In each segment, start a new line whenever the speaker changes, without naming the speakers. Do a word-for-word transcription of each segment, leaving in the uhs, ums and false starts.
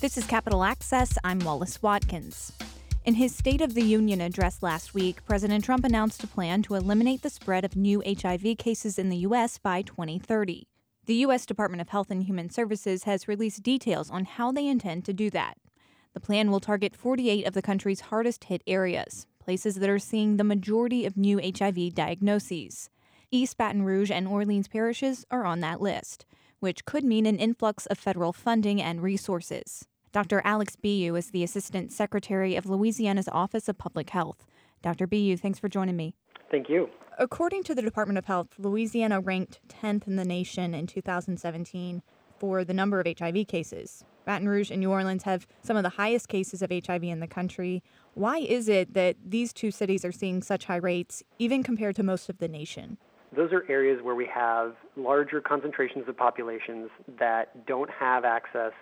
This is Capitol Access. I'm Wallace Watkins. In his State of the Union address last week, President Trump announced a plan to eliminate the spread of new H I V cases in the U S by twenty thirty. The U S Department of Health and Human Services has released details on how they intend to do that. The plan will target forty-eight of the country's hardest hit areas, places that are seeing the majority of new H I V diagnoses. East Baton Rouge and Orleans parishes are on that list, which could mean an influx of federal funding and resources. Doctor Alex Bilyeu is the Assistant Secretary of Louisiana's Office of Public Health. Doctor Bilyeu, thanks for joining me.
Thank you.
According to the Department of Health, Louisiana ranked tenth in the nation in two thousand seventeen for the number of H I V cases. Baton Rouge and New Orleans have some of the highest cases of H I V in the country. Why is it that these two cities are seeing such high rates, even compared to most of the nation?
Those are areas where we have larger concentrations of populations that don't have access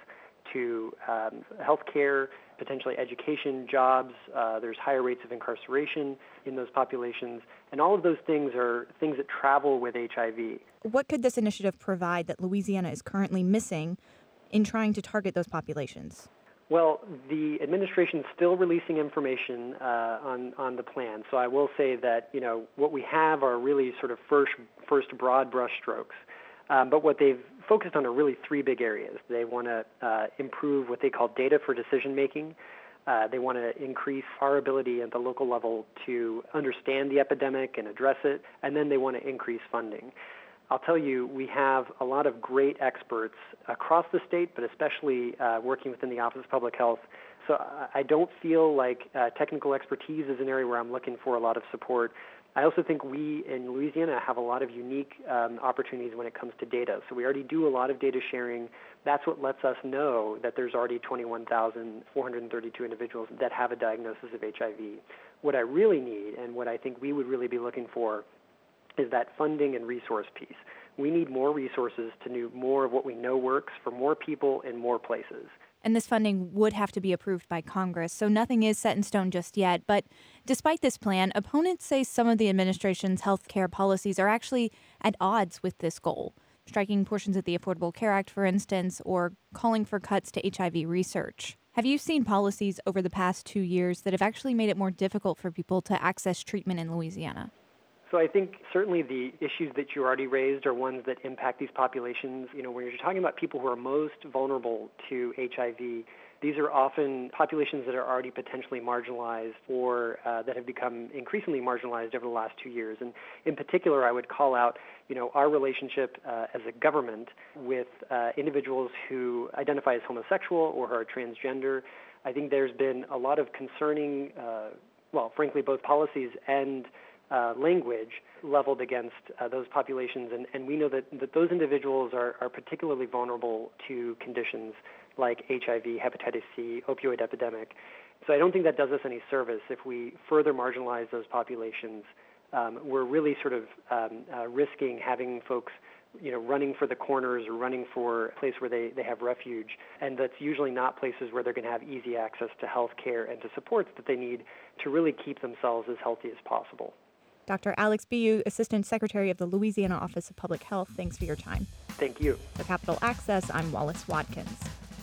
to um, health care, potentially education, jobs. Uh, there's higher rates of incarceration in those populations. And all of those things are things that travel with H I V.
What could this initiative provide that Louisiana is currently missing in trying to target those populations?
Well, the administration is still releasing information uh, on on the plan. So I will say that, you know, what we have are really sort of first first broad brush strokes. Um, but what they've focused on are really three big areas. They want to uh, improve what they call data for decision making. Uh, they want to increase our ability at the local level to understand the epidemic and address it. And then they want to increase funding. I'll tell you, we have a lot of great experts across the state, but especially uh, working within the Office of Public Health. So I don't feel like uh, technical expertise is an area where I'm looking for a lot of support. I also think we in Louisiana have a lot of unique um, opportunities when it comes to data. So we already do a lot of data sharing. That's what lets us know that there's already twenty-one thousand four hundred thirty-two individuals that have a diagnosis of H I V. What I really need, and what I think we would really be looking for, is that funding and resource piece. We need more resources to do more of what we know works for more people in more places.
And this funding would have to be approved by Congress, so nothing is set in stone just yet. But despite this plan, opponents say some of the administration's health care policies are actually at odds with this goal, striking portions of the Affordable Care Act, for instance, or calling for cuts to H I V research. Have you seen policies over the past two years that have actually made it more difficult for people to access treatment in Louisiana?
So I think certainly the issues that you already raised are ones that impact these populations. You know, when you're talking about people who are most vulnerable to H I V, these are often populations that are already potentially marginalized or uh, that have become increasingly marginalized over the last two years. And in particular, I would call out, you know, our relationship uh, as a government with uh, individuals who identify as homosexual or who are transgender. I think there's been a lot of concerning, uh, well, frankly, both policies and Uh, language leveled against uh, those populations, and, and we know that, that those individuals are, are particularly vulnerable to conditions like H I V, hepatitis C, opioid epidemic. So I don't think that does us any service if we further marginalize those populations. Um, we're really sort of um, uh, risking having folks, you know, running for the corners or running for a place where they, they have refuge, and that's usually not places where they're going to have easy access to health care and to supports that they need to really keep themselves as healthy as possible.
Doctor Alex Bilyeu, Assistant Secretary of the Louisiana Office of Public Health, thanks for your time.
Thank you.
For Capitol Access, I'm Wallace Watkins.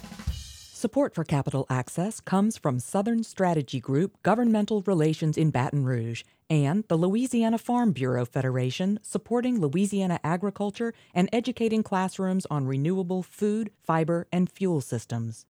Support for Capitol Access comes from Southern Strategy Group Governmental Relations in Baton Rouge and the Louisiana Farm Bureau Federation, supporting Louisiana agriculture and educating classrooms on renewable food, fiber, and fuel systems.